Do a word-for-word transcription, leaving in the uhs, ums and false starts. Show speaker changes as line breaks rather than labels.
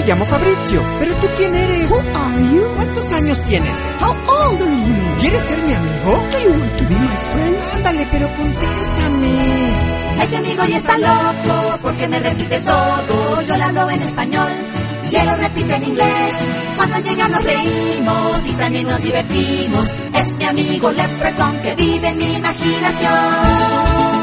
llamo Fabrizio. ¿Pero tú quién eres?
Who are you?
¿Cuántos años tienes?
How old are you?
¿Quieres ser mi amigo?
Do you want to be my friend?
Ándale, pero contéstame.
Este amigo ya está loco porque me repite todo. Yo le hablo en español y él lo repite en inglés. Cuando llega nos reímos y también nos divertimos. Es mi amigo Leprechaun que vive en mi imaginación.